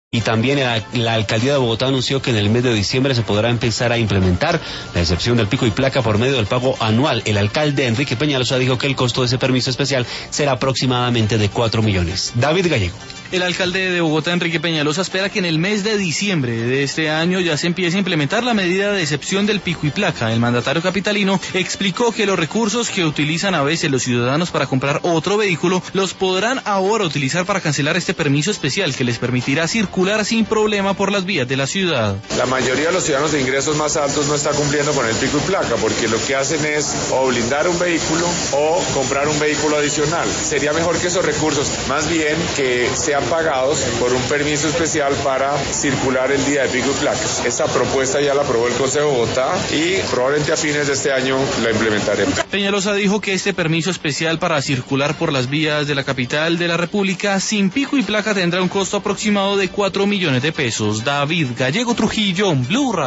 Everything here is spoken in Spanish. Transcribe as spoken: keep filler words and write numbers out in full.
Y también la, la alcaldía de Bogotá anunció que en el mes de diciembre se podrá empezar a implementar la excepción del pico y placa por medio del pago anual. El alcalde Enrique Peñalosa dijo que el costo de ese permiso especial será aproximadamente de cuatro millones. David Gallego. El alcalde de Bogotá, Enrique Peñalosa, espera que en el mes de diciembre de este año ya se empiece a implementar la medida de excepción del pico y placa. El mandatario capitalino explicó que los recursos que utilizan a veces los ciudadanos para comprar otro vehículo los podrán ahora utilizar para cancelar este permiso especial que les permitirá circular sin problema por las vías de la ciudad. La mayoría de los ciudadanos de ingresos más altos no está cumpliendo con el pico y placa porque lo que hacen es o blindar un vehículo o comprar un vehículo adicional. Sería mejor que esos recursos, más bien que sean pagados por un permiso especial para circular el día de pico y placa. Esta propuesta ya la aprobó el Consejo de Bogotá y probablemente a fines de este año la implementaremos. Peñalosa dijo que este permiso especial para circular por las vías de la capital de la República sin pico y placa tendrá un costo aproximado de cuatro millones de pesos. David Gallego Trujillo, Blue Radio.